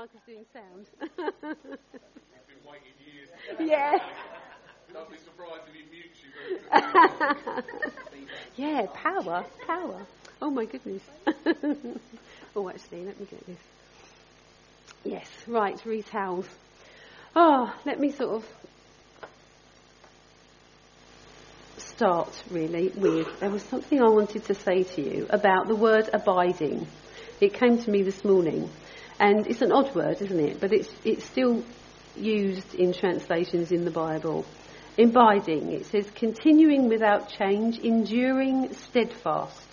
Michael's doing sound. We've been waiting years. Yeah. Don't be surprised if he mutes you. Yeah, power. Oh my goodness. Oh, actually, let me get this. Yes, right, retowels. Oh, let me sort of start really with, there was something I wanted to say to you about the word abiding. It came to me this morning, and it's an odd word, isn't it? But it's still used in translations in the Bible. Abiding, it says continuing without change, enduring, steadfast.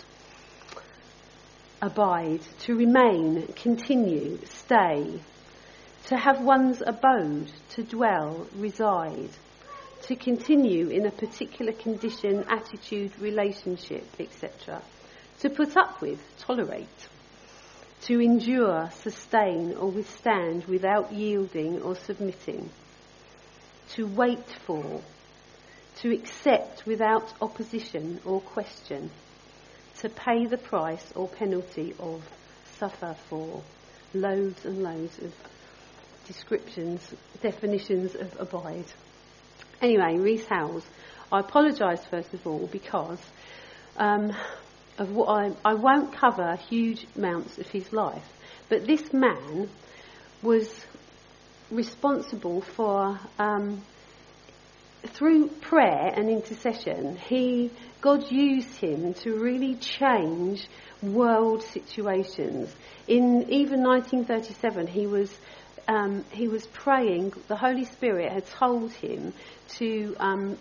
Abide, to remain, continue, stay, to have one's abode, to dwell, reside, to continue in a particular condition, attitude, relationship, etc. To put up with, tolerate. To endure, sustain or withstand without yielding or submitting. To wait for. To accept without opposition or question. To pay the price or penalty of, suffer for. Loads and loads of descriptions, definitions of abide. Anyway, Rees Howells, I apologise first of all because of what I won't cover huge amounts of his life, but this man was responsible for, through prayer and intercession, God used him to really change world situations. In even 1937, he was praying. The Holy Spirit had told him to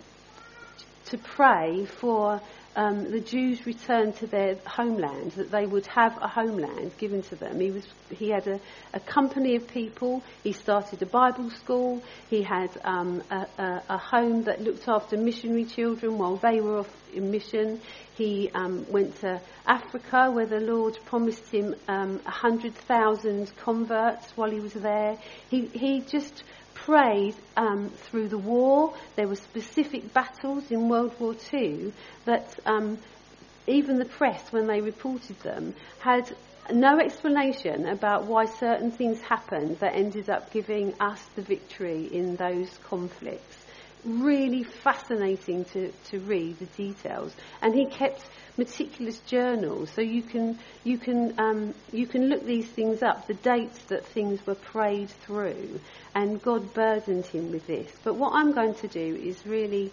pray for the Jews' return to their homeland, that they would have a homeland given to them. He had a company of people. He started a Bible school. He had a home that looked after missionary children while they were off in mission. He went to Africa, where the Lord promised him 100,000 converts while he was there. He just prayed through the war. There were specific battles in World War II that even the press, when they reported them, had no explanation about why certain things happened that ended up giving us the victory in those conflicts. Really fascinating to read the details, and he kept meticulous journals, so you can look these things up, the dates that things were prayed through, and God burdened him with this. But what I'm going to do is really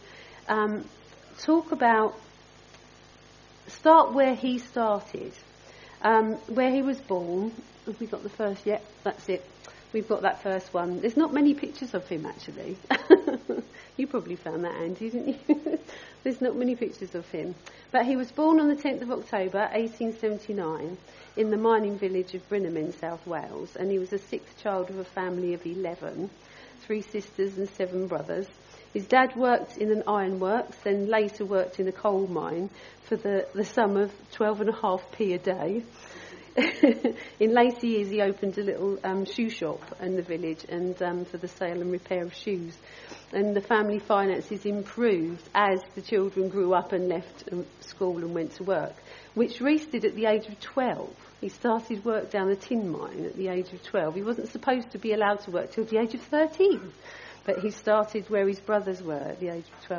start where he started, where he was born. Have we got the first? Yeah, that's it. We've got that first one. There's not many pictures of him, actually. You probably found that, Andy, didn't you? There's not many pictures of him. But he was born on the 10th of October, 1879, in the mining village of Brenham in South Wales. And he was a sixth child of a family of 11, 3 sisters and 7 brothers. His dad worked in an ironworks, then later worked in a coal mine for the sum of 12.5p a day. In later years, he opened a little shoe shop in the village and for the sale and repair of shoes. And the family finances improved as the children grew up and left school and went to work, which Rees did at the age of 12. He started work down a tin mine at the age of 12. He wasn't supposed to be allowed to work till the age of 13, but he started where his brothers were at the age of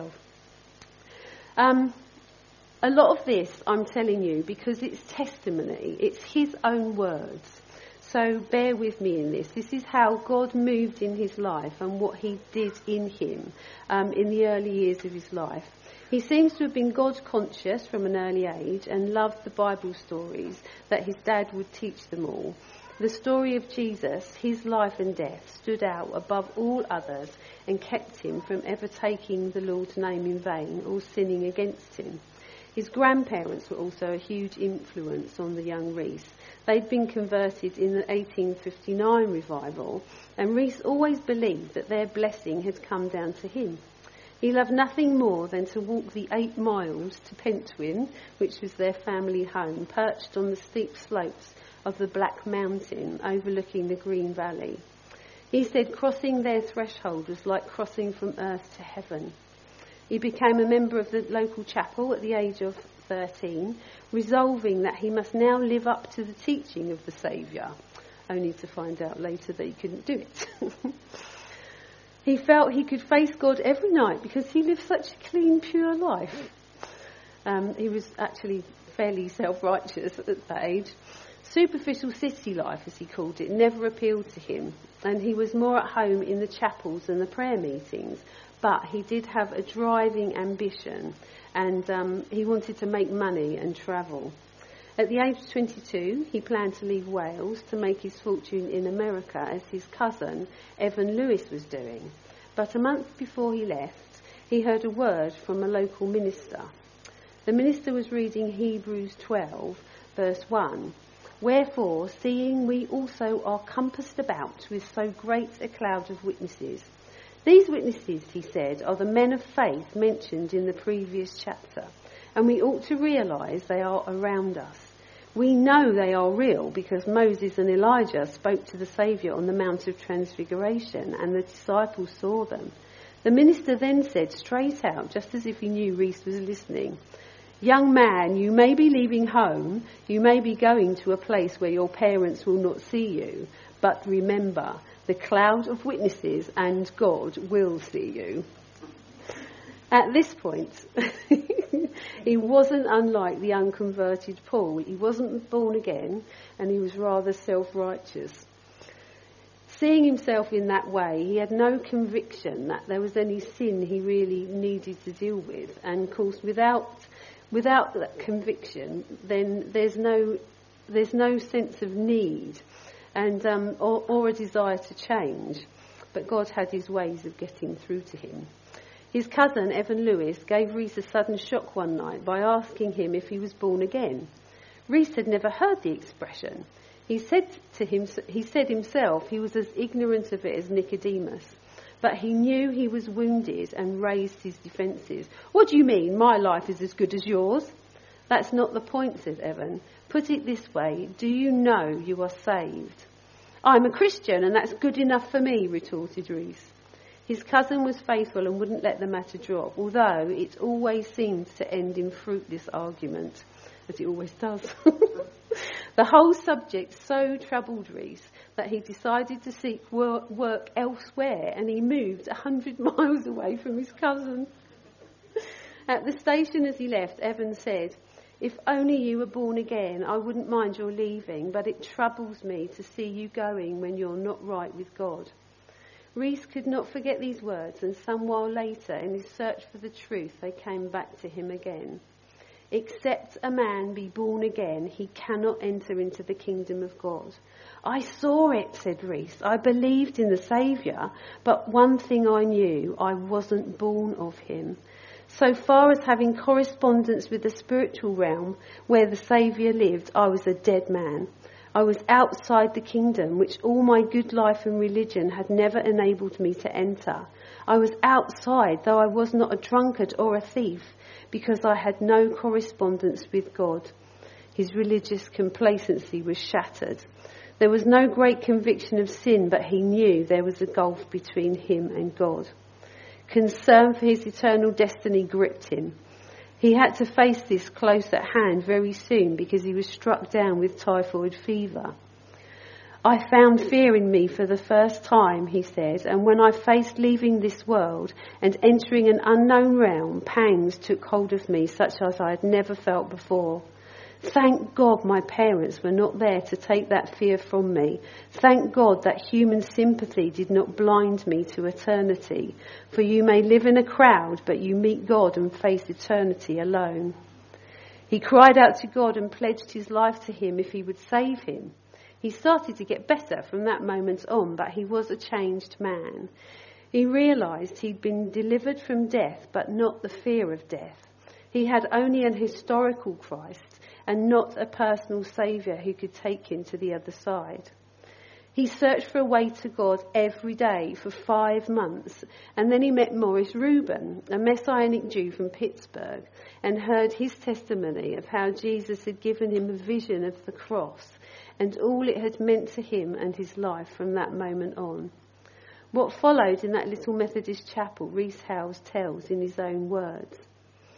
12. A lot of this I'm telling you because it's testimony. It's his own words. So bear with me in this. This is how God moved in his life and what he did in him in the early years of his life. He seems to have been God conscious from an early age and loved the Bible stories that his dad would teach them all. The story of Jesus, his life and death, stood out above all others and kept him from ever taking the Lord's name in vain or sinning against him. His grandparents were also a huge influence on the young Rees. They'd been converted in the 1859 revival, and Rees always believed that their blessing had come down to him. He loved nothing more than to walk the 8 miles to Pentwyn, which was their family home, perched on the steep slopes of the Black Mountain overlooking the Green Valley. He said crossing their threshold was like crossing from earth to heaven. He became a member of the local chapel at the age of 13, resolving that he must now live up to the teaching of the Saviour. only to find out later that he couldn't do it. He felt he could face God every night because he lived such a clean, pure life. He was actually fairly self-righteous at that age. Superficial city life, as he called it, never appealed to him, and he was more at home in the chapels and the prayer meetings. But he did have a driving ambition, and he wanted to make money and travel. At the age of 22, he planned to leave Wales to make his fortune in America, as his cousin, Evan Lewis, was doing. But a month before he left, he heard a word from a local minister. The minister was reading Hebrews 12, verse 1. Wherefore, seeing we also are compassed about with so great a cloud of witnesses. These witnesses, he said, are the men of faith mentioned in the previous chapter, and we ought to realise they are around us. We know they are real because Moses and Elijah spoke to the Saviour on the Mount of Transfiguration, and the disciples saw them. The minister then said straight out, just as if he knew Rees was listening, young man, you may be leaving home, you may be going to a place where your parents will not see you, but remember, the cloud of witnesses and God will see you. At this point, he wasn't unlike the unconverted Paul. He wasn't born again, and he was rather self-righteous. Seeing himself in that way, he had no conviction that there was any sin he really needed to deal with. And of course, without that conviction, then there's no sense of need and or a desire to change. But God had his ways of getting through to him. His cousin, Evan Lewis, gave Rees a sudden shock one night by asking him if he was born again. Rees had never heard the expression. He said himself he was as ignorant of it as Nicodemus. But he knew he was wounded and raised his defences. What do you mean, my life is as good as yours? That's not the point, said Evan. Put it this way, do you know you are saved? I'm a Christian and that's good enough for me, retorted Rees. His cousin was faithful and wouldn't let the matter drop, although it always seemed to end in fruitless argument, as it always does. The whole subject so troubled Rees that he decided to seek work elsewhere, and he moved 100 miles away from his cousin. At the station as he left, Evan said, if only you were born again, I wouldn't mind your leaving, but it troubles me to see you going when you're not right with God. Rees could not forget these words, and some while later, in his search for the truth, they came back to him again. Except a man be born again, he cannot enter into the kingdom of God. I saw it, said Rees. I believed in the Saviour, but one thing I knew, I wasn't born of him. So far as having correspondence with the spiritual realm where the Saviour lived, I was a dead man. I was outside the kingdom, which all my good life and religion had never enabled me to enter. I was outside, though I was not a drunkard or a thief, because I had no correspondence with God. His religious complacency was shattered. There was no great conviction of sin, but he knew there was a gulf between him and God. Concern for his eternal destiny gripped him. He had to face this close at hand very soon because he was struck down with typhoid fever. I found fear in me for the first time, he said, and when I faced leaving this world and entering an unknown realm, pangs took hold of me such as I had never felt before. Thank God my parents were not there to take that fear from me. Thank God that human sympathy did not blind me to eternity. For you may live in a crowd, but you meet God and face eternity alone. He cried out to God and pledged his life to him if he would save him. He started to get better from that moment on, but he was a changed man. He realised he'd been delivered from death, but not the fear of death. He had only an historical Christ and not a personal saviour who could take him to the other side. He searched for a way to God every day for 5 months, and then he met Maurice Rubin, a Messianic Jew from Pittsburgh, and heard his testimony of how Jesus had given him a vision of the cross and all it had meant to him and his life from that moment on. What followed in that little Methodist chapel, Rees Howells tells in his own words.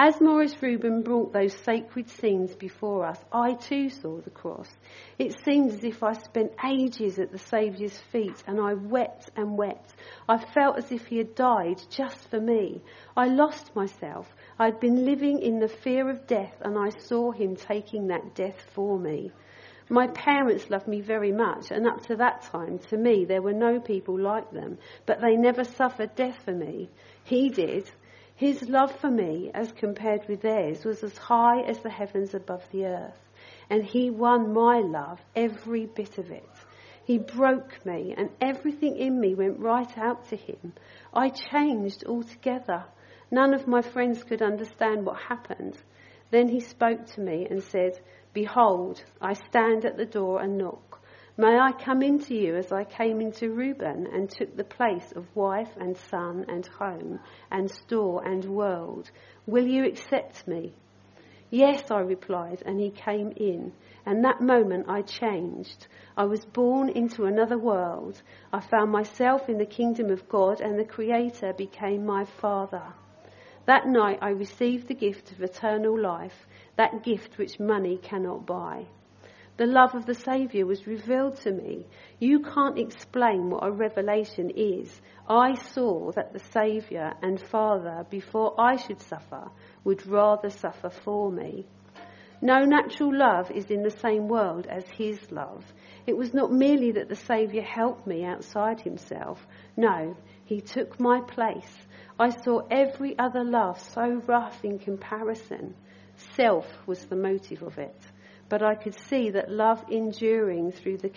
As Maurice Rubin brought those sacred scenes before us, I too saw the cross. It seemed as if I spent ages at the Saviour's feet, and I wept and wept. I felt as if he had died just for me. I lost myself. I'd been living in the fear of death, and I saw him taking that death for me. My parents loved me very much, and up to that time, to me, there were no people like them, but they never suffered death for me. He did. His love for me, as compared with theirs, was as high as the heavens above the earth. And he won my love, every bit of it. He broke me, and everything in me went right out to him. I changed altogether. None of my friends could understand what happened. Then he spoke to me and said, "Behold, I stand at the door and knock. May I come into you as I came into Reuben and took the place of wife and son and home and store and world. Will you accept me?" "Yes," I replied, and he came in. And that moment I changed. I was born into another world. I found myself in the kingdom of God, and the Creator became my Father. That night I received the gift of eternal life, that gift which money cannot buy. The love of the Saviour was revealed to me. You can't explain what a revelation is. I saw that the Saviour and Father, before I should suffer, would rather suffer for me. No natural love is in the same world as his love. It was not merely that the Saviour helped me outside himself. No, he took my place. I saw every other love so rough in comparison. Self was the motive of it. But I could see that love enduring through the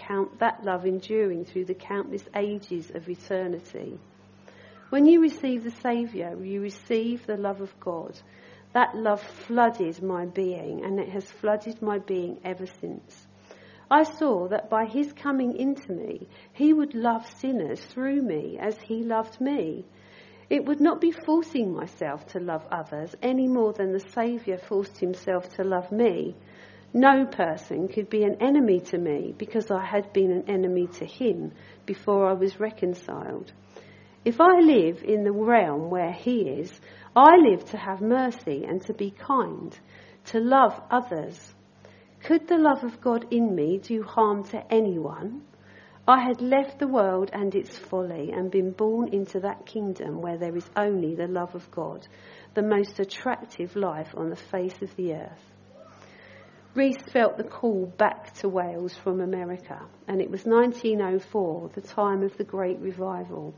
countless ages of eternity. When you receive the Saviour, you receive the love of God. That love flooded my being, and it has flooded my being ever since. I saw that by his coming into me, he would love sinners through me as he loved me. It would not be forcing myself to love others any more than the Saviour forced himself to love me. No person could be an enemy to me because I had been an enemy to him before I was reconciled. If I live in the realm where he is, I live to have mercy and to be kind, to love others. Could the love of God in me do harm to anyone? I had left the world and its folly and been born into that kingdom where there is only the love of God, the most attractive life on the face of the earth. Rees felt the call back to Wales from America, and it was 1904, the time of the Great Revival.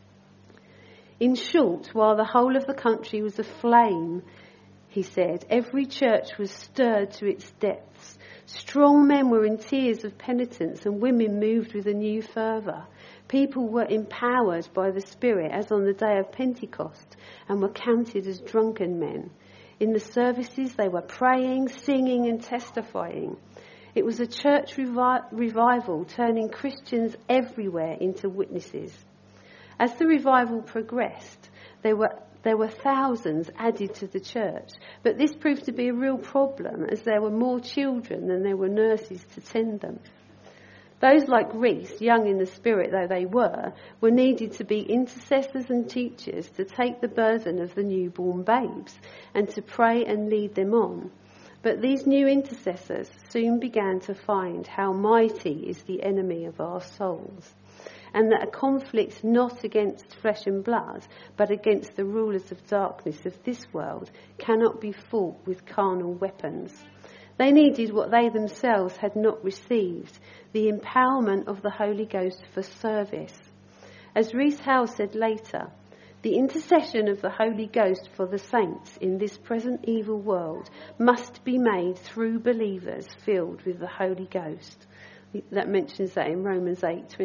In short, while the whole of the country was aflame, he said, every church was stirred to its depths. Strong men were in tears of penitence, and women moved with a new fervour. People were empowered by the Spirit, as on the day of Pentecost, and were counted as drunken men. In the services, they were praying, singing and testifying. It was a church revival, turning Christians everywhere into witnesses. As the revival progressed, there were thousands added to the church, but this proved to be a real problem as there were more children than there were nurses to tend them. Those like Rees, young in the spirit though they were needed to be intercessors and teachers to take the burden of the newborn babes and to pray and lead them on. But these new intercessors soon began to find how mighty is the enemy of our souls, and that a conflict not against flesh and blood, but against the rulers of darkness of this world cannot be fought with carnal weapons. They needed what they themselves had not received, the empowerment of the Holy Ghost for service. As Rees Howell said later, the intercession of the Holy Ghost for the saints in this present evil world must be made through believers filled with the Holy Ghost. That mentions that in Romans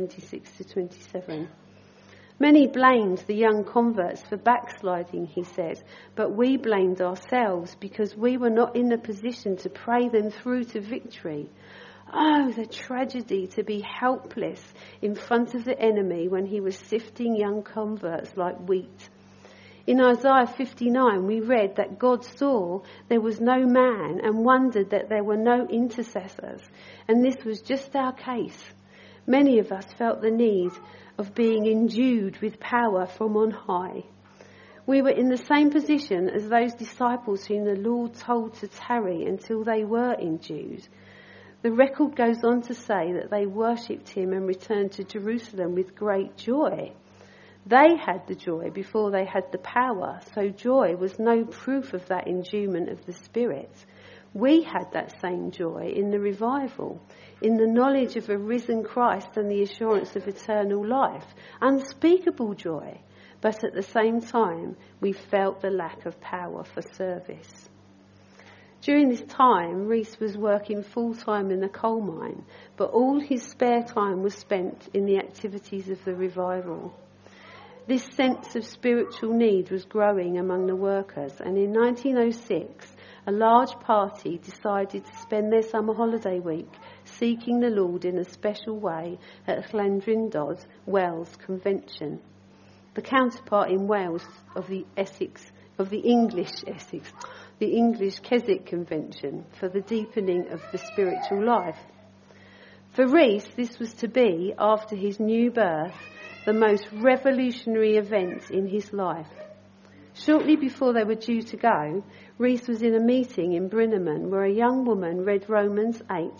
8:26-27. Many blamed the young converts for backsliding, he said, but we blamed ourselves because we were not in the position to pray them through to victory. Oh, the tragedy to be helpless in front of the enemy when he was sifting young converts like wheat. In Isaiah 59, we read that God saw there was no man and wondered that there were no intercessors. And this was just our case. Many of us felt the need of being endued with power from on high. We were in the same position as those disciples whom the Lord told to tarry until they were endued. The record goes on to say that they worshipped him and returned to Jerusalem with great joy. They had the joy before they had the power, so joy was no proof of that endowment of the Spirit. We had that same joy in the revival, in the knowledge of a risen Christ and the assurance of eternal life, unspeakable joy. But at the same time, we felt the lack of power for service. During this time, Rees was working full-time in the coal mine, but all his spare time was spent in the activities of the revival. This sense of spiritual need was growing among the workers, and in 1906, a large party decided to spend their summer holiday week seeking the Lord in a special way at Llandrindod Wells Convention, the counterpart in Wales of the English Keswick Convention for the deepening of the spiritual life. For Rees, this was to be, after his new birth, the most revolutionary event in his life. Shortly before they were due to go, Rees was in a meeting in Brinnaman where a young woman read Romans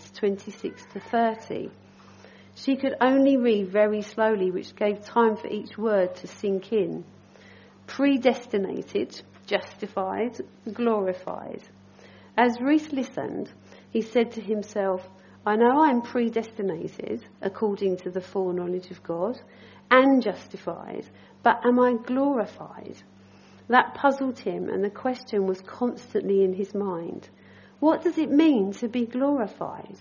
8:26-30. She could only read very slowly, which gave time for each word to sink in. Predestinated, justified, glorified. As Rees listened, he said to himself, I know I am predestinated according to the foreknowledge of God and justified, but am I glorified? That puzzled him, and the question was constantly in his mind. What does it mean to be glorified?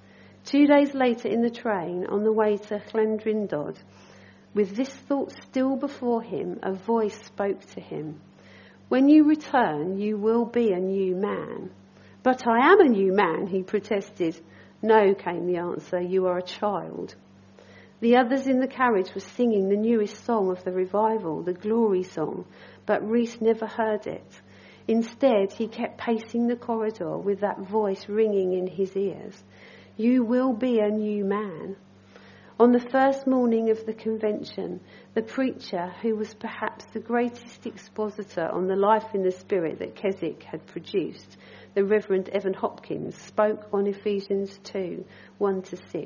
2 days later in the train, on the way to Llandrindod, with this thought still before him, a voice spoke to him. When you return, you will be a new man. But I am a new man, he protested. No, came the answer, you are a child. The others in the carriage were singing the newest song of the revival, the Glory Song, but Rees never heard it. Instead, he kept pacing the corridor with that voice ringing in his ears. You will be a new man. On the first morning of the convention, the preacher, who was perhaps the greatest expositor on the life in the Spirit that Keswick had produced, the Reverend Evan Hopkins, spoke on Ephesians 2:1-6.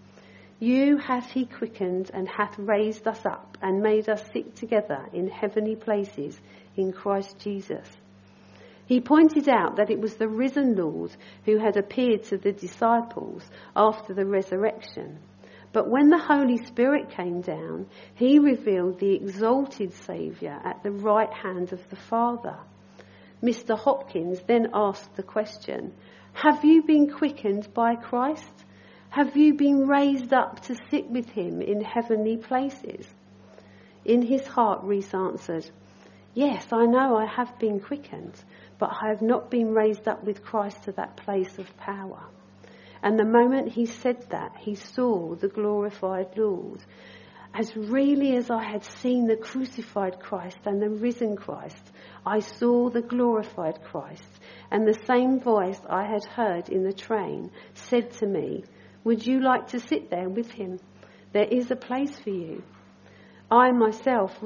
You hath he quickened and hath raised us up and made us sit together in heavenly places in Christ Jesus. He pointed out that it was the risen Lord who had appeared to the disciples after the resurrection. But when the Holy Spirit came down, he revealed the exalted Saviour at the right hand of the Father. Mr. Hopkins then asked the question, have you been quickened by Christ? Have you been raised up to sit with him in heavenly places? In his heart, Rees answered, yes, I know I have been quickened, but I have not been raised up with Christ to that place of power. And the moment he said that, he saw the glorified Lord. As really as I had seen the crucified Christ and the risen Christ, I saw the glorified Christ. And the same voice I had heard in the train said to me, would you like to sit there with him? There is a place for you. I saw myself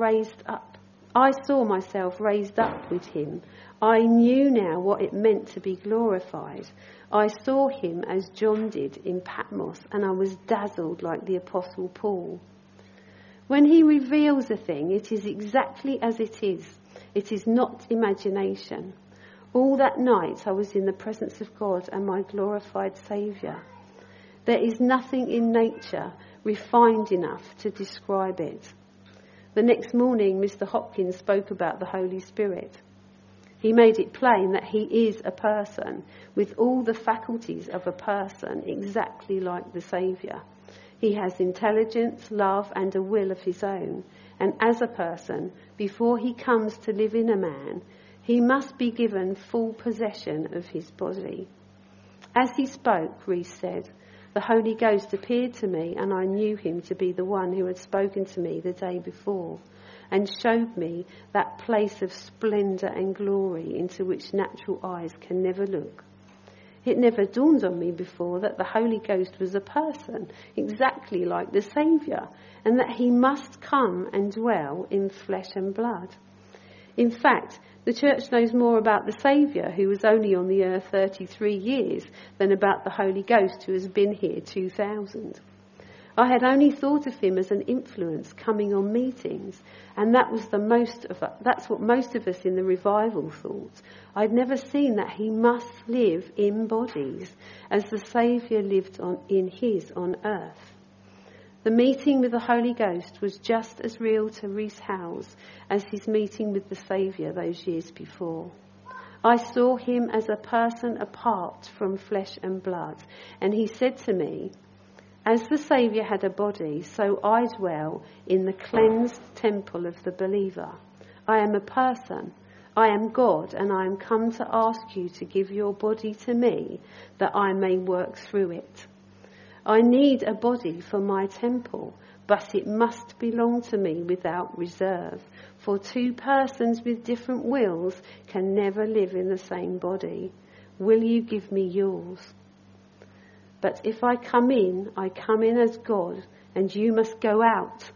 raised up with him. I knew now what it meant to be glorified. I saw him as John did in Patmos, and I was dazzled like the Apostle Paul. When he reveals a thing, it is exactly as it is. It is not imagination. All that night I was in the presence of God and my glorified Saviour. There is nothing in nature refined enough to describe it. The next morning, Mr. Hopkins spoke about the Holy Spirit. He made it plain that he is a person with all the faculties of a person, exactly like the Saviour. He has intelligence, love, and a will of his own. And as a person, before he comes to live in a man, he must be given full possession of his body. As he spoke, Rees said, the Holy Ghost appeared to me, and I knew him to be the one who had spoken to me the day before, and showed me that place of splendour and glory into which natural eyes can never look. It never dawned on me before that the Holy Ghost was a person, exactly like the Saviour, and that he must come and dwell in flesh and blood. In fact, the church knows more about the Saviour, who was only on the earth 33 years, than about the Holy Ghost, who has been here 2,000. I had only thought of him as an influence coming on meetings, and that's what most of us in the revival thought. I'd never seen that he must live in bodies, as the Saviour lived in his on earth. The meeting with the Holy Ghost was just as real to Rees Howes as his meeting with the Saviour those years before. I saw him as a person apart from flesh and blood, and he said to me, "As the Saviour had a body, so I dwell in the cleansed temple of the believer. I am a person. I am God, and I am come to ask you to give your body to me, that I may work through it. I need a body for my temple, but it must belong to me without reserve, for two persons with different wills can never live in the same body. Will you give me yours? But if I come in as God, and you must go out.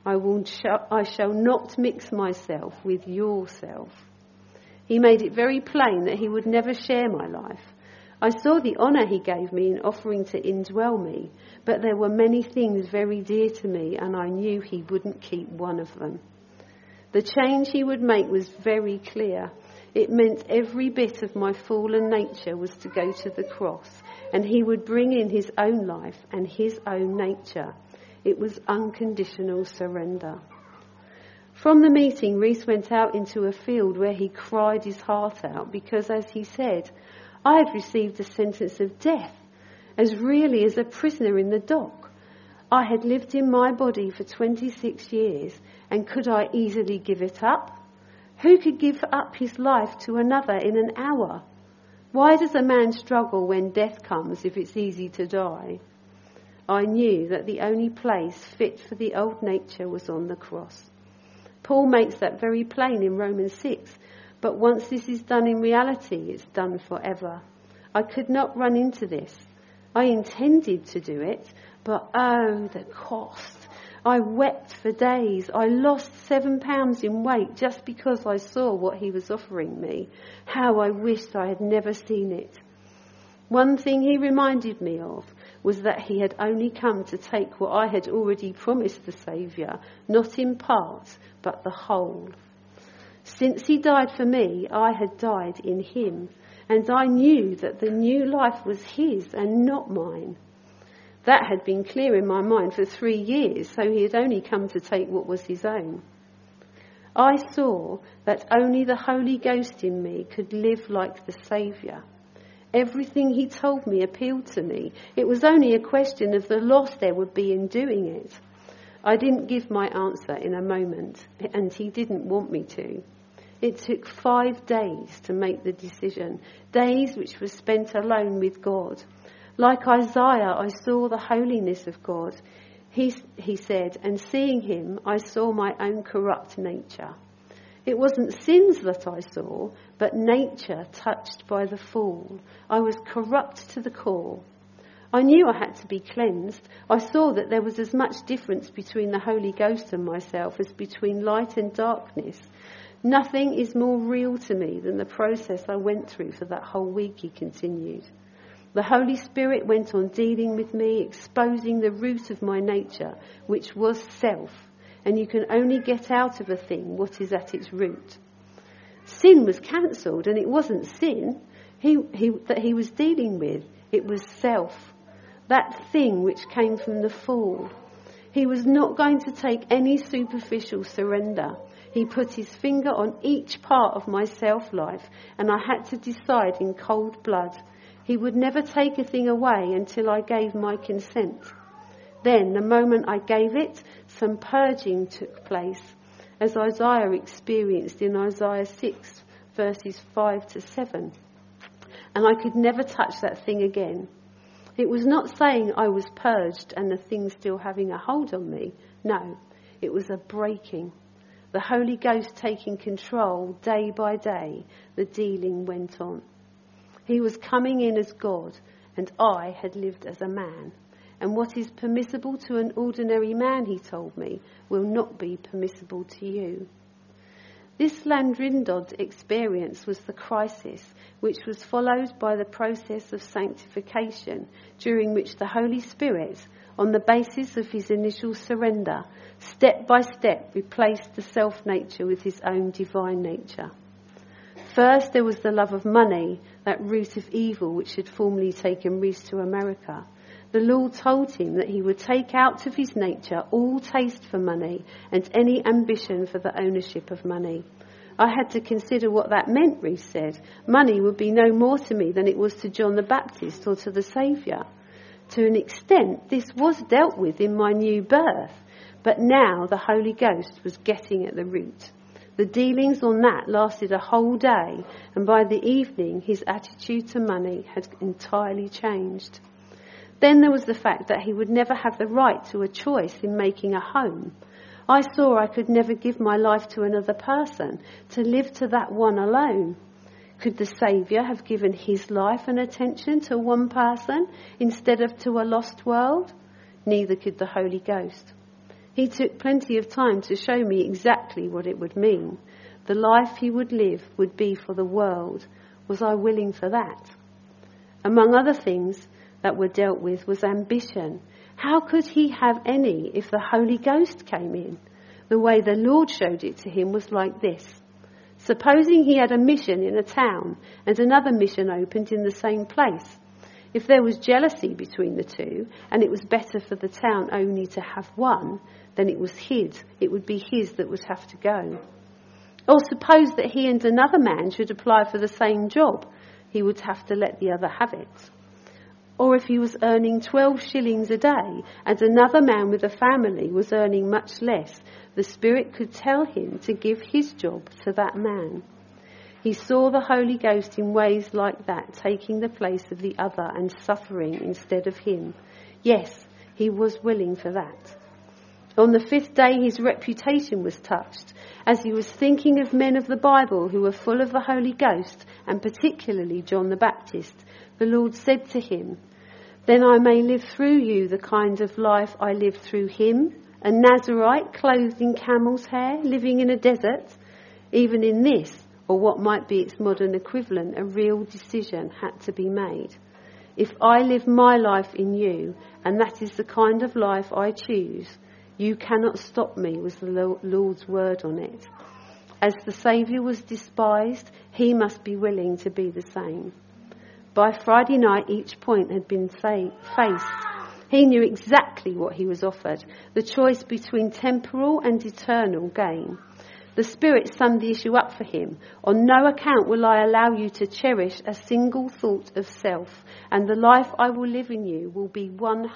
I shall not mix myself with yourself." He made it very plain that he would never share my life. I saw the honour he gave me in offering to indwell me, but there were many things very dear to me, and I knew he wouldn't keep one of them. The change he would make was very clear. It meant every bit of my fallen nature was to go to the cross, and he would bring in his own life and his own nature. It was unconditional surrender. From the meeting, Rees went out into a field where he cried his heart out because, as he said, "I had received a sentence of death, as really as a prisoner in the dock. I had lived in my body for 26 years, and could I easily give it up? Who could give up his life to another in an hour? Why does a man struggle when death comes if it's easy to die?" I knew that the only place fit for the old nature was on the cross. Paul makes that very plain in Romans 6. But once this is done in reality, it's done forever. I could not run into this. I intended to do it, but oh, the cost. I wept for days. I lost 7 pounds in weight just because I saw what he was offering me. How I wished I had never seen it. One thing he reminded me of was that he had only come to take what I had already promised the Saviour, not in part, but the whole. Since he died for me, I had died in him, and I knew that the new life was his and not mine. That had been clear in my mind for 3 years, so he had only come to take what was his own. I saw that only the Holy Ghost in me could live like the Saviour. Everything he told me appealed to me. It was only a question of the loss there would be in doing it. I didn't give my answer in a moment, and he didn't want me to. It took 5 days to make the decision, days which were spent alone with God. Like Isaiah, I saw the holiness of God. He said, and seeing him, I saw my own corrupt nature. It wasn't sins that I saw, but nature touched by the fall. I was corrupt to the core. I knew I had to be cleansed. I saw that there was as much difference between the Holy Ghost and myself as between light and darkness. Nothing is more real to me than the process I went through for that whole week, he continued. The Holy Spirit went on dealing with me, exposing the root of my nature, which was self. And you can only get out of a thing what is at its root. Sin was cancelled, and it wasn't sin that he was dealing with. It was self, that thing which came from the fall. He was not going to take any superficial surrender. He put his finger on each part of my self-life, and I had to decide in cold blood. He would never take a thing away until I gave my consent. Then, the moment I gave it, some purging took place, as Isaiah experienced in Isaiah 6, verses 5 to 7. And I could never touch that thing again. It was not saying I was purged and the thing still having a hold on me. No, it was a breaking. The Holy Ghost taking control day by day. The dealing went on. He was coming in as God, and I had lived as a man. And what is permissible to an ordinary man, he told me, will not be permissible to you. This Landrindod experience was the crisis, which was followed by the process of sanctification, during which the Holy Spirit, on the basis of his initial surrender, step by step replaced the self-nature with his own divine nature. First, there was the love of money, that root of evil which had formerly taken Rees to America. The Lord told him that he would take out of his nature all taste for money and any ambition for the ownership of money. I had to consider what that meant, Rees said. Money would be no more to me than it was to John the Baptist or to the Saviour. To an extent, this was dealt with in my new birth, but now the Holy Ghost was getting at the root. The dealings on that lasted a whole day, and by the evening his attitude to money had entirely changed. Then there was the fact that he would never have the right to a choice in making a home. I saw I could never give my life to another person, to live to that one alone. Could the Saviour have given his life and attention to one person instead of to a lost world? Neither could the Holy Ghost. He took plenty of time to show me exactly what it would mean. The life he would live would be for the world. Was I willing for that? Among other things that were dealt with was ambition. How could he have any if the Holy Ghost came in? The way the Lord showed it to him was like this. Supposing he had a mission in a town and another mission opened in the same place. If there was jealousy between the two, and it was better for the town only to have one, then it was his. It would be his that would have to go. Or suppose that he and another man should apply for the same job. He would have to let the other have it. Or if he was earning 12 shillings a day and another man with a family was earning much less, the Spirit could tell him to give his job to that man. He saw the Holy Ghost in ways like that, taking the place of the other and suffering instead of him. Yes, he was willing for that. On the 5th day, his reputation was touched, as he was thinking of men of the Bible who were full of the Holy Ghost, and particularly John the Baptist. The Lord said to him, "Then I may live through you the kind of life I lived through him, a Nazarite clothed in camel's hair, living in a desert." Even in this, or what might be its modern equivalent, a real decision had to be made. If I live my life in you, and that is the kind of life I choose, you cannot stop me, was the Lord's word on it. As the Saviour was despised, he must be willing to be the same. By Friday night, each point had been faced. He knew exactly what he was offered, the choice between temporal and eternal gain. The Spirit summed the issue up for him. On no account will I allow you to cherish a single thought of self, and the life I will live in you will be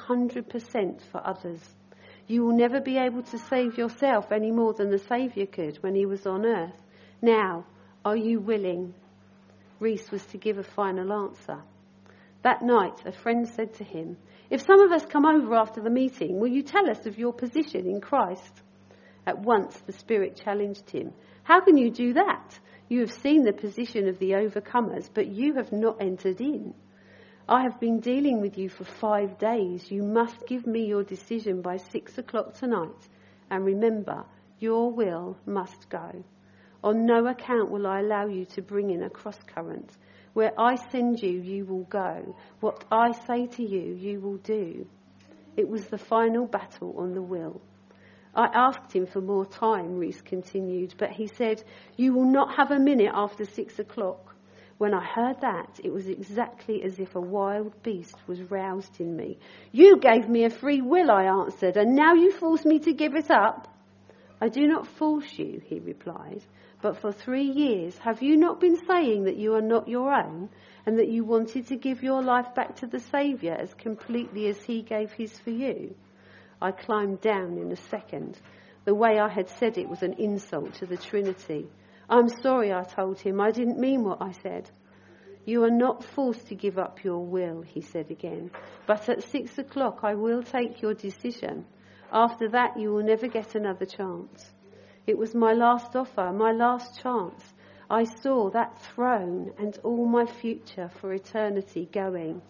100% for others. You will never be able to save yourself any more than the Saviour could when he was on earth. Now, are you willing? Rees was to give a final answer. That night, a friend said to him, "If some of us come over after the meeting, will you tell us of your position in Christ?" At once the Spirit challenged him. "How can you do that? You have seen the position of the overcomers, but you have not entered in. I have been dealing with you for 5 days. You must give me your decision by 6 o'clock tonight. And remember, your will must go. On no account will I allow you to bring in a cross current. Where I send you, you will go. What I say to you, you will do." It was the final battle on the will. I asked him for more time, Rees continued, but he said, "You will not have a minute after 6 o'clock. When I heard that, it was exactly as if a wild beast was roused in me. "You gave me a free will," I answered, "and now you force me to give it up." "I do not force you," he replied, "but for 3 years have you not been saying that you are not your own, and that you wanted to give your life back to the Saviour as completely as he gave his for you?" I climbed down in a second. The way I had said it was an insult to the Trinity. "I'm sorry," I told him. "I didn't mean what I said." "You are not forced to give up your will," he said again. "But at 6 o'clock I will take your decision. After that you will never get another chance." It was my last offer, my last chance. I saw that throne and all my future for eternity going.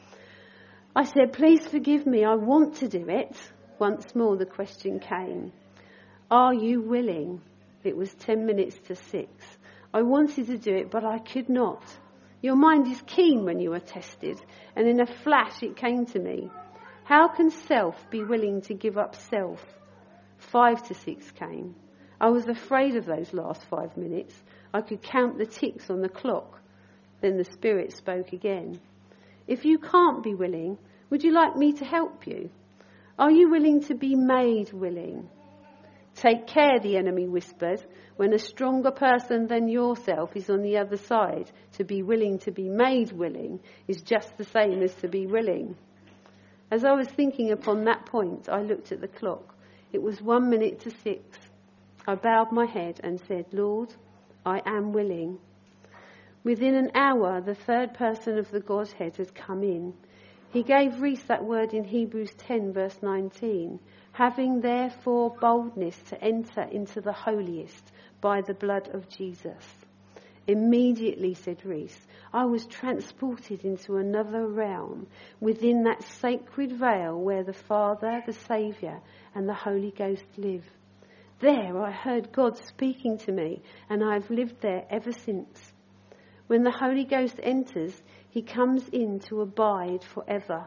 I said, "Please forgive me, I want to do it." Once more the question came, "Are you willing?" It was 10 minutes to 6. I wanted to do it, but I could not. Your mind is keen when you are tested, and in a flash it came to me. How can self be willing to give up self? 5 to 6 came. I was afraid of those last 5 minutes. I could count the ticks on the clock. Then the Spirit spoke again. If you can't be willing, would you like me to help you? Are you willing to be made willing? Take care, the enemy whispered, when a stronger person than yourself is on the other side. To be willing to be made willing is just the same as to be willing. As I was thinking upon that point, I looked at the clock. It was 1 minute to 6. I bowed my head and said, Lord, I am willing. Within an hour, the third person of the Godhead had come in. He gave Reese that word in Hebrews 10, verse 19. Having therefore boldness to enter into the holiest by the blood of Jesus. Immediately, said Reese, I was transported into another realm within that sacred veil where the Father, the Saviour and the Holy Ghost live. There I heard God speaking to me, and I have lived there ever since. When the Holy Ghost enters, he comes in to abide forever.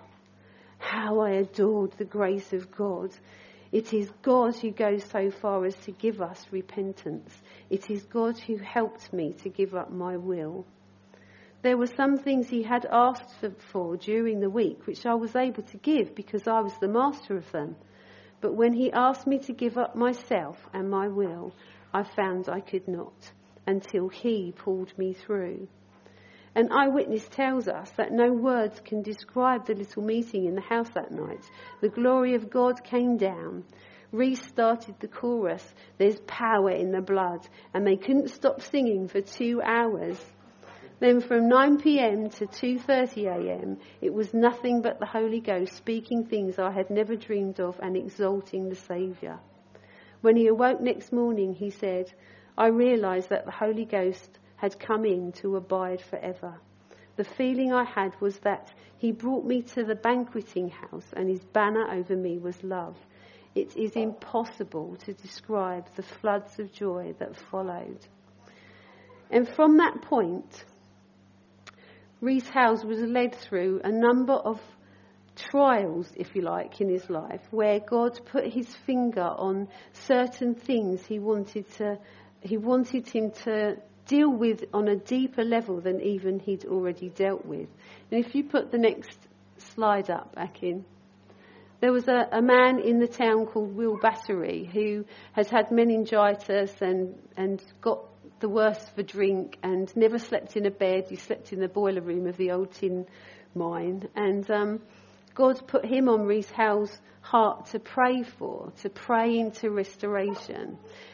How I adored the grace of God. It is God who goes so far as to give us repentance. It is God who helped me to give up my will. There were some things he had asked for during the week which I was able to give because I was the master of them. But when he asked me to give up myself and my will, I found I could not until he pulled me through. An eyewitness tells us that no words can describe the little meeting in the house that night. The glory of God came down. Reese started the chorus, there's power in the blood, and they couldn't stop singing for 2 hours. Then from 9 p.m. to 2:30 a.m. it was nothing but the Holy Ghost speaking things I had never dreamed of and exalting the Saviour. When he awoke next morning, he said, I realised that the Holy Ghost had come in to abide forever. The feeling I had was that he brought me to the banqueting house and his banner over me was love. It is impossible to describe the floods of joy that followed. And from that point, Reese Howes was led through a number of trials, if you like, in his life, where God put his finger on certain things he wanted him to deal with on a deeper level than even he'd already dealt with. And if you put the next slide up back in, there was a man in the town called Will Battery who has had meningitis and got the worst for drink and never slept in a bed. He slept in the boiler room of the old tin mine. And God put him on Reese Howes' heart to pray into restoration.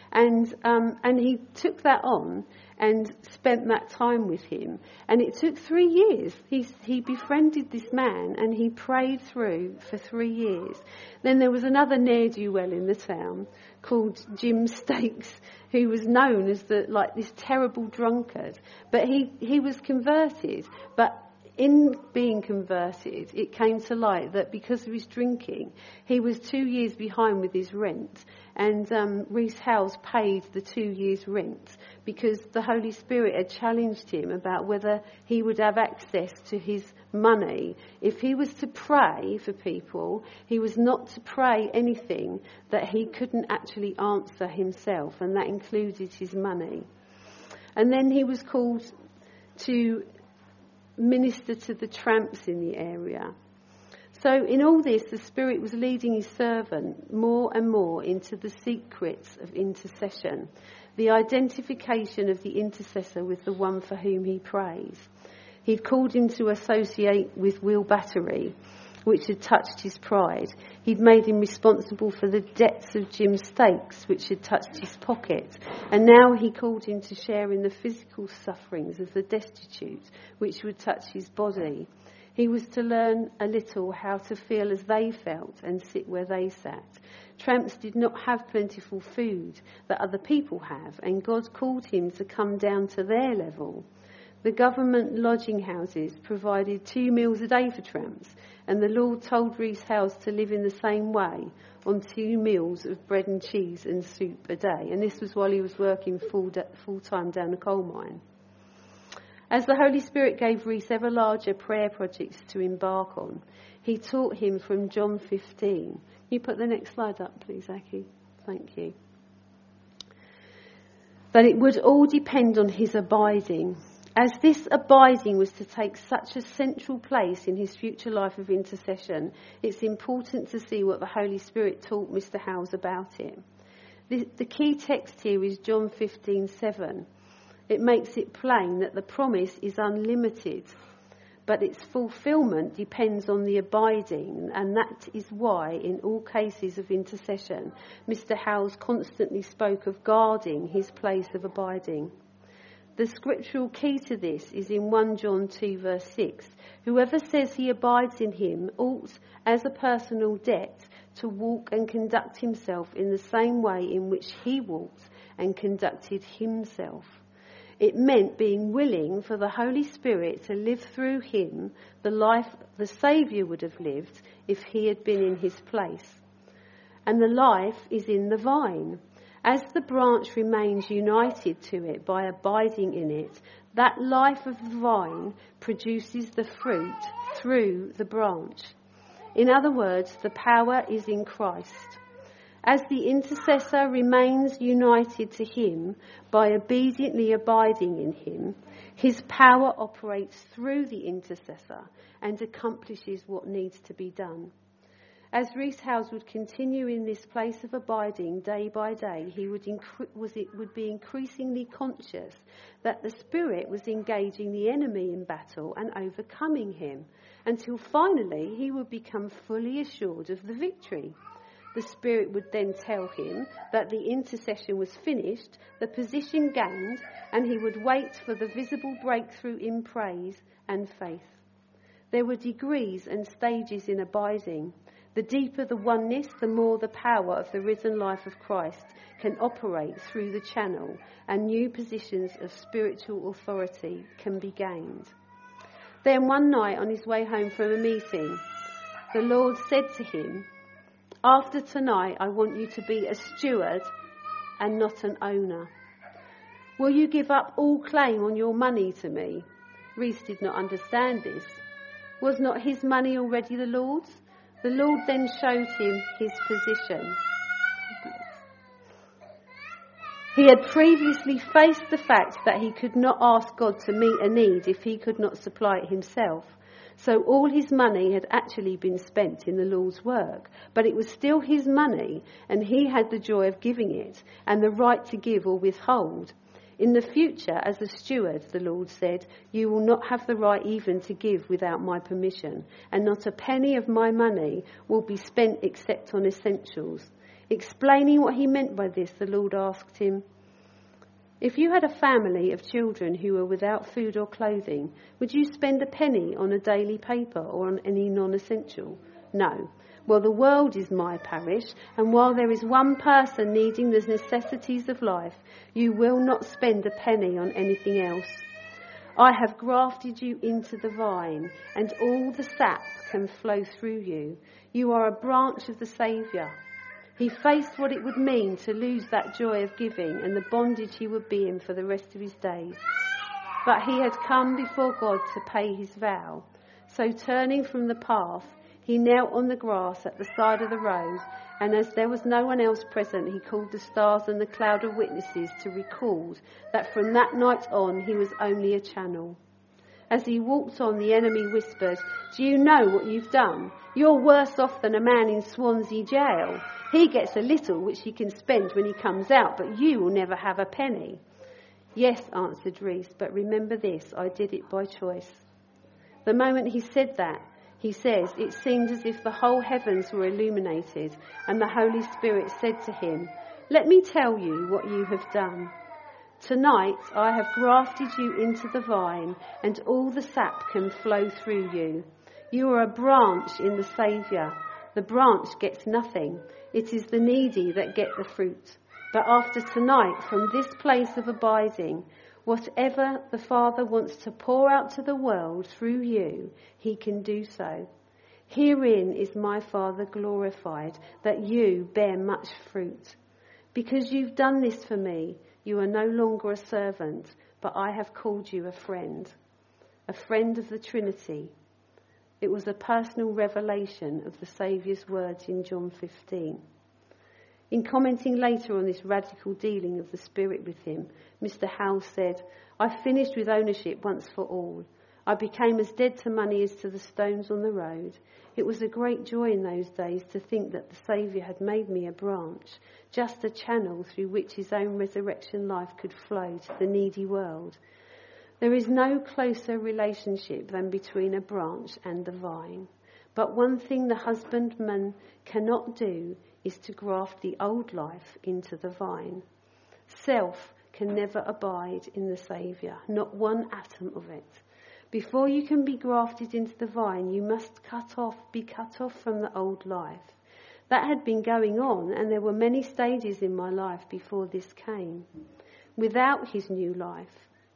And he took that on and spent that time with him. And it took 3 years. He befriended this man and he prayed through for 3 years. Then there was another ne'er-do-well in the town called Jim Stakes, who was known as this terrible drunkard. But he was converted. But in being converted, it came to light that because of his drinking, he was 2 years behind with his rent. And Reese Howes paid the 2 years' rent because the Holy Spirit had challenged him about whether he would have access to his money. If he was to pray for people, he was not to pray anything that he couldn't actually answer himself, and that included his money. And then he was called to minister to the tramps in the area. So in all this, the Spirit was leading his servant more and more into the secrets of intercession, the identification of the intercessor with the one for whom he prays. He'd called him to associate with Will Battery, which had touched his pride. He'd made him responsible for the debts of Jim Stakes, which had touched his pocket. And now he called him to share in the physical sufferings of the destitute, which would touch his body. He was to learn a little how to feel as they felt and sit where they sat. Tramps did not have plentiful food that other people have, and God called him to come down to their level. The government lodging houses provided 2 meals a day for tramps, and the Lord told Rees Howes to live in the same way on 2 meals of bread and cheese and soup a day. And this was while he was working full-time down a coal mine. As the Holy Spirit gave Rees ever larger prayer projects to embark on, he taught him from John 15. Can you put the next slide up, please, Aki? Thank you. That it would all depend on his abiding. As this abiding was to take such a central place in his future life of intercession, it's important to see what the Holy Spirit taught Mr. Howes about it. The key text here is John 15:7. It makes it plain that the promise is unlimited, but its fulfilment depends on the abiding, and that is why in all cases of intercession, Mr. Howes constantly spoke of guarding his place of abiding. The scriptural key to this is in 1 John 2 verse 6. Whoever says he abides in him ought, as a personal debt, to walk and conduct himself in the same way in which he walked and conducted himself. It meant being willing for the Holy Spirit to live through him the life the Saviour would have lived if he had been in his place. And the life is in the vine. As the branch remains united to it by abiding in it, that life of the vine produces the fruit through the branch. In other words, the power is in Christ. As the intercessor remains united to him by obediently abiding in him, his power operates through the intercessor and accomplishes what needs to be done. As Rees Howes would continue in this place of abiding day by day, he would be increasingly conscious that the Spirit was engaging the enemy in battle and overcoming him, until finally he would become fully assured of the victory. The Spirit would then tell him that the intercession was finished, the position gained, and he would wait for the visible breakthrough in praise and faith. There were degrees and stages in abiding. The deeper the oneness, the more the power of the risen life of Christ can operate through the channel, and new positions of spiritual authority can be gained. Then one night on his way home from a meeting, the Lord said to him, "After tonight, I want you to be a steward and not an owner. Will you give up all claim on your money to me?" Rees did not understand this. Was not his money already the Lord's? The Lord then showed him his position. He had previously faced the fact that he could not ask God to meet a need if he could not supply it himself. So all his money had actually been spent in the Lord's work, but it was still his money, and he had the joy of giving it and the right to give or withhold. In the future, as a steward, the Lord said, you will not have the right even to give without my permission, and not a penny of my money will be spent except on essentials. Explaining what he meant by this, the Lord asked him, if you had a family of children who were without food or clothing, would you spend a penny on a daily paper or on any non-essential? No. Well, the world is my parish, and while there is one person needing the necessities of life, you will not spend a penny on anything else. I have grafted you into the vine, and all the sap can flow through you. You are a branch of the Saviour. He faced what it would mean to lose that joy of giving and the bondage he would be in for the rest of his days. But he had come before God to pay his vow. So turning from the path, he knelt on the grass at the side of the road, and as there was no one else present, he called the stars and the cloud of witnesses to record that from that night on he was only a channel. As he walked on, the enemy whispered, do you know what you've done? You're worse off than a man in Swansea jail. He gets a little which he can spend when he comes out, but you will never have a penny. Yes, answered Rees, but remember this, I did it by choice. The moment he said that, he says, it seemed as if the whole heavens were illuminated, and the Holy Spirit said to him, let me tell you what you have done. Tonight I have grafted you into the vine, and all the sap can flow through you. You are a branch in the Saviour. The branch gets nothing. It is the needy that get the fruit. But after tonight, from this place of abiding, Whatever the Father wants to pour out to the world through you, he can do so. Herein is my Father glorified, that you bear much fruit. Because you've done this for me, you are no longer a servant, but I have called you a friend of the Trinity. It was a personal revelation of the Saviour's words in John 15. In commenting later on this radical dealing of the Spirit with him, Mr. Howell said, "I finished with ownership once for all. I became as dead to money as to the stones on the road. It was a great joy in those days to think that the Saviour had made me a branch, just a channel through which his own resurrection life could flow to the needy world. There is no closer relationship than between a branch and the vine. But one thing the husbandman cannot do is to graft the old life into the vine. Self can never abide in the Saviour, not one atom of it. Before you can be grafted into the vine, you must be cut off from the old life. That had been going on, and there were many stages in my life before this came. Without his new life,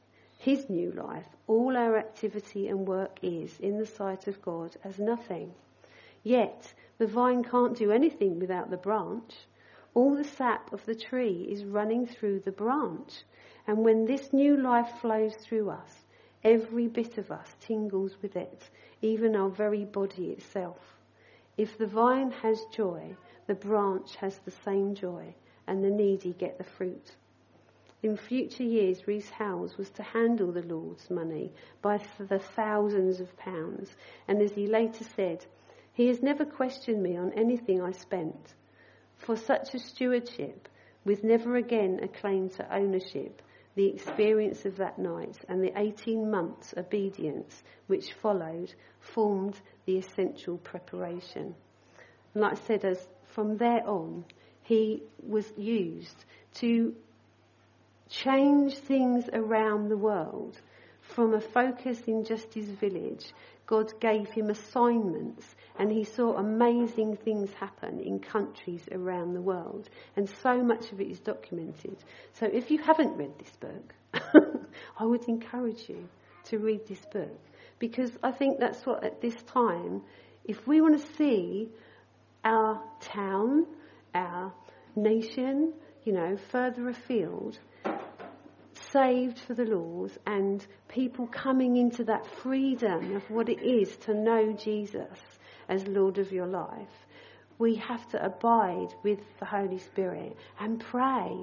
all our activity and work is, in the sight of God, as nothing. Yet, the vine can't do anything without the branch. All the sap of the tree is running through the branch. And when this new life flows through us, every bit of us tingles with it, even our very body itself. If the vine has joy, the branch has the same joy, and the needy get the fruit." In future years, Rees Howells was to handle the Lord's money by the thousands of pounds, and as he later said, "He has never questioned me on anything I spent. For such a stewardship, with never again a claim to ownership, the experience of that night and the 18 months' obedience which followed formed the essential preparation." And like I said, as from there on, he was used to change things around the world. From a focus in just his village, God gave him assignments, and he saw amazing things happen in countries around the world. And so much of it is documented. So if you haven't read this book, I would encourage you to read this book. Because I think that's what, at this time, if we want to see our town, our nation, further afield, saved for the Lord, and people coming into that freedom of what it is to know Jesus as Lord of your life, we have to abide with the Holy Spirit and pray.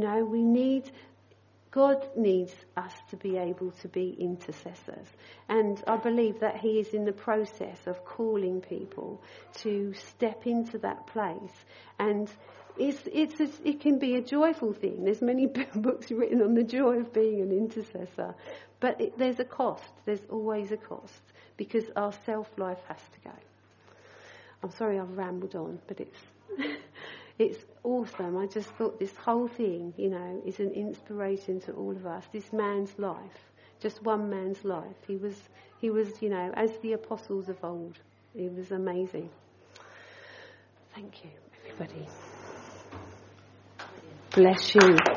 God needs us to be able to be intercessors. And I believe that he is in the process of calling people to step into that place. And it can be a joyful thing. There's many books written on the joy of being an intercessor. But there's a cost. There's always a cost. Because our self-life has to go. I'm sorry I've rambled on, but it's awesome. I just thought this whole thing, is an inspiration to all of us. This man's life, just one man's life. He was, as the apostles of old. He was amazing. Thank you, everybody. Bless you.